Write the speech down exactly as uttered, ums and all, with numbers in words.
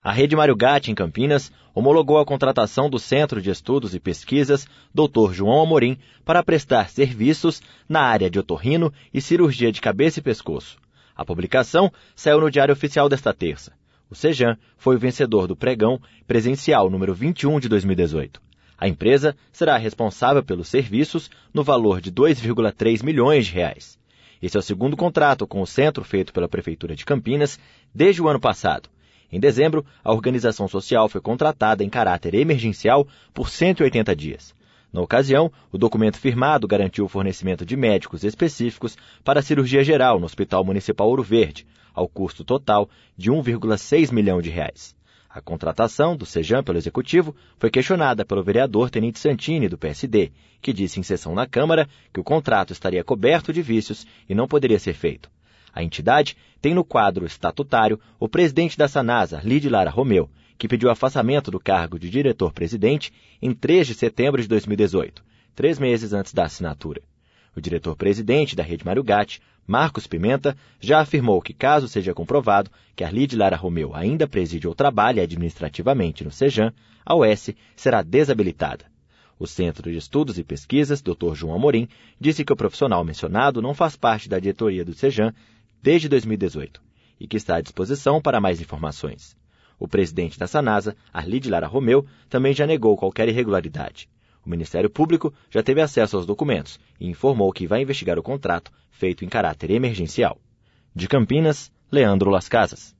A Rede Mário Gatti, em Campinas, homologou a contratação do Centro de Estudos e Pesquisas doutor João Amorim para prestar serviços na área de otorrino e cirurgia de cabeça e pescoço. A publicação saiu no Diário Oficial desta terça. O Sejan foi o vencedor do pregão presencial número vinte e um de dois mil e dezoito. A empresa será responsável pelos serviços no valor de dois vírgula três milhões de reais. Esse é o segundo contrato com o centro feito pela Prefeitura de Campinas desde o ano passado. Em dezembro, a organização social foi contratada em caráter emergencial por cento e oitenta dias. Na ocasião, o documento firmado garantiu o fornecimento de médicos específicos para a cirurgia geral no Hospital Municipal Ouro Verde, ao custo total de um vírgula seis milhão de reais. A contratação do Sejan pelo Executivo foi questionada pelo vereador Tenente Santini, do P S D, que disse em sessão na Câmara que o contrato estaria coberto de vícios e não poderia ser feito. A entidade tem no quadro estatutário o presidente da Sanasa, Arlide Lara Romeu, que pediu afastamento do cargo de diretor-presidente em três de setembro de dois mil e dezoito, três meses antes da assinatura. O diretor-presidente da Rede Mário Gatti, Marcos Pimenta, já afirmou que, caso seja comprovado que Arlide Lara Romeu ainda preside ou trabalha administrativamente no Sejan, a U S será desabilitada. O Centro de Estudos e Pesquisas, doutor João Amorim, disse que o profissional mencionado não faz parte da diretoria do Sejan desde dois mil e dezoito e que está à disposição para mais informações. O presidente da Sanasa, Arlide Lara Romeu, também já negou qualquer irregularidade. O Ministério Público já teve acesso aos documentos e informou que vai investigar o contrato feito em caráter emergencial. De Campinas, Leandro Las Casas.